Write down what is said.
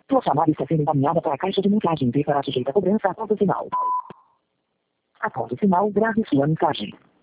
Sua chamada está sendo encaminhada para a caixa de mensagens e será sujeita a cobrança após o sinal. Após o sinal, grave sua mensagem.